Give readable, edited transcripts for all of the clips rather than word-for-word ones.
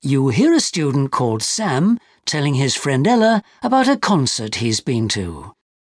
You hear a student called Sam telling his friend Ella about a concert he's been to.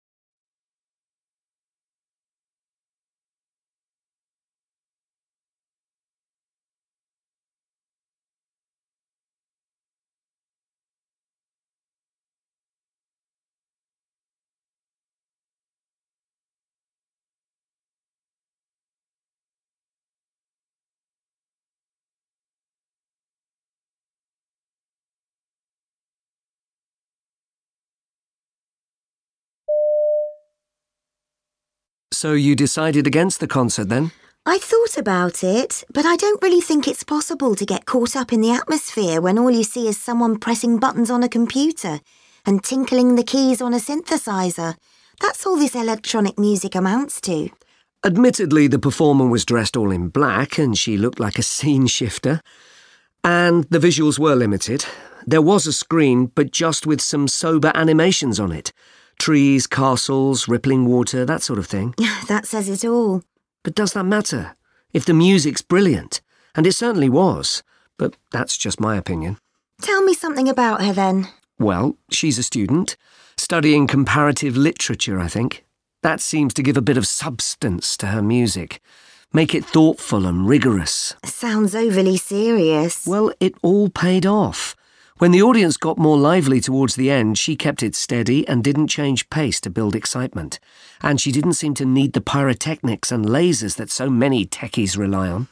So you decided against the concert then? I thought about it, but I don't really think it's possible to get caught up in the atmosphere when all you see is someone pressing buttons on a computer and tinkling the keys on a synthesizer. That's all this electronic music amounts to. Admittedly, the performer was dressed all in black and she looked like a scene shifter. And the visuals were limited. There was a screen, but just with some sober animations on it. Trees, castles, rippling water, that sort of thing. That says it all. But does that matter? If the music's brilliant, and it certainly was, but that's just my opinion. Tell me something about her then. Well, she's a student, studying comparative literature, I think. That seems to give a bit of substance to her music, make it thoughtful and rigorous. Sounds overly serious. Well, it all paid off. When the audience got more lively towards the end, she kept it steady and didn't change pace to build excitement. And she didn't seem to need the pyrotechnics and lasers that so many techies rely on.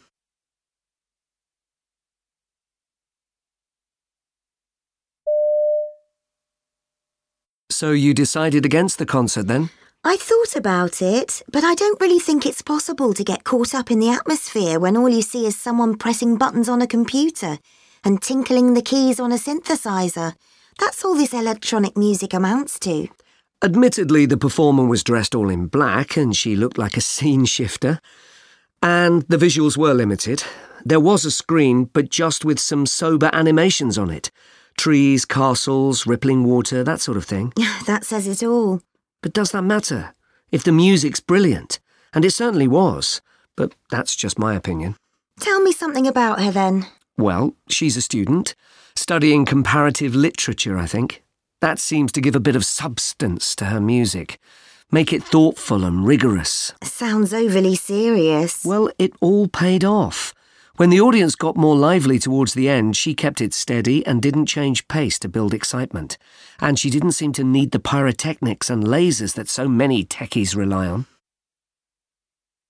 So you decided against the concert then? I thought about it, but I don't really think it's possible to get caught up in the atmosphere when all you see is someone pressing buttons on a computer and tinkling the keys on a synthesizer. That's all this electronic music amounts to. Admittedly, the performer was dressed all in black and she looked like a scene shifter. And the visuals were limited. There was a screen, but just with some sober animations on it. Trees, castles, rippling water, that sort of thing. That says it all. But does that matter? If the music's brilliant, and it certainly was, but that's just my opinion. Tell me something about her then. Well, she's a student, studying comparative literature, I think. That seems to give a bit of substance to her music, make it thoughtful and rigorous. Sounds overly serious. Well, it all paid off. When the audience got more lively towards the end, she kept it steady and didn't change pace to build excitement. And she didn't seem to need the pyrotechnics and lasers that so many techies rely on.